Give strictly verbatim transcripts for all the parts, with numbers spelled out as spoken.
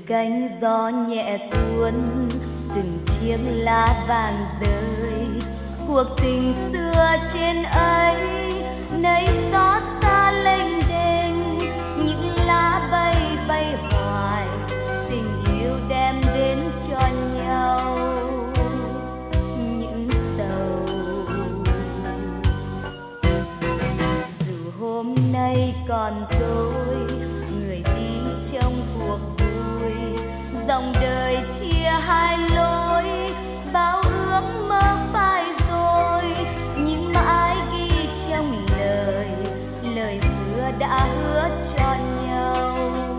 cánh gió nhẹ tuôn, từng chiếc lá vàng rơi. Cuộc tình xưa trên ấy nấy xót xa lênh đênh, những lá bay bay hoài, tình yêu đem đến cho nhau những sầu. Dù hôm nay còn tôi, người đi trong cuộc vui, dòng đời chia hai lối, bao ước mơ phai rồi, nhưng mãi ghi trong lời, lời xưa đã hứa cho nhau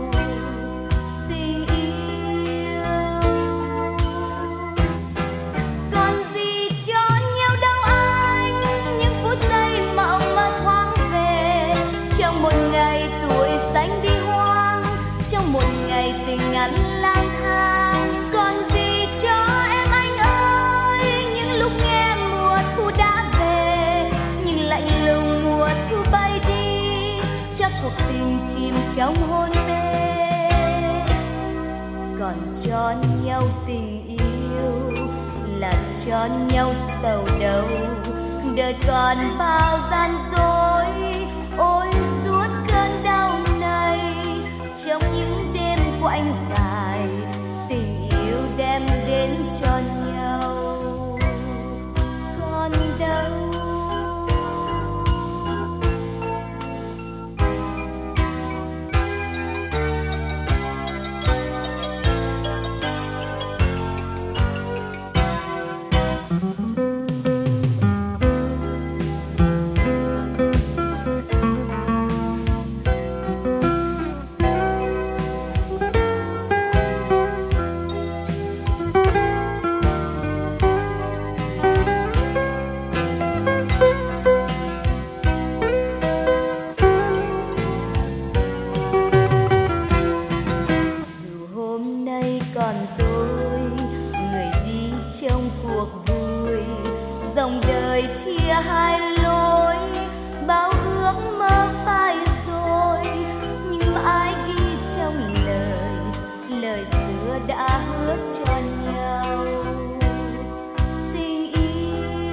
tình yêu. Còn gì cho nhau đâu anh, những phút giây mộng mơ thoáng về, trong một ngày tuổi xanh đi hoang, trong một ngày tình ngắn lang thang. Còn gì cho em anh ơi, những lúc nghe mùa thu đã về, nhưng lạnh lùng mùa thu bay đi, chắc cuộc tình chìm trong hôn mê. Còn cho nhau tình yêu là cho nhau sầu đâu, đời còn bao gian dối. Ôi suốt cơn đau này, trong những đêm quạnh dài, tình yêu đem đến cho nhau còn đâu. Còn tôi, người đi trong cuộc vui, dòng đời chia hai lối, bao ước mơ phai rồi, nhưng mãi ghi trong lời, lời xưa đã hứa cho nhau tình yêu.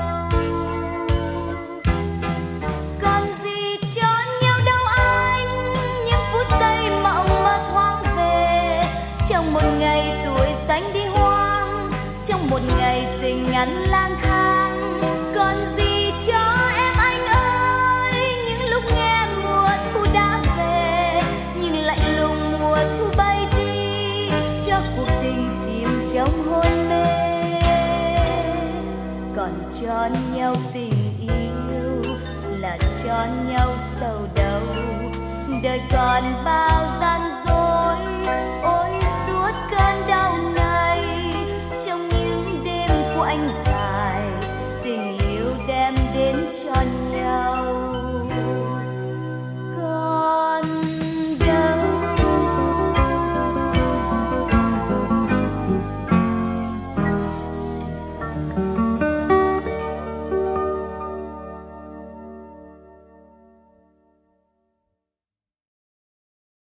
Còn gì cho nhau đâu anh, những phút giây mộng mơ thoáng về, trong một ngày tuổi xanh đi hoang, trong một ngày tình ngắn lang thang. Còn gì cho em anh ơi, những lúc nghe mùa thu đã về, nhưng lạnh lùng mùa thu bay đi, cho cuộc tình chìm trong hôn mê. Còn cho nhau tình yêu là cho nhau sầu đâu, đời còn bao gian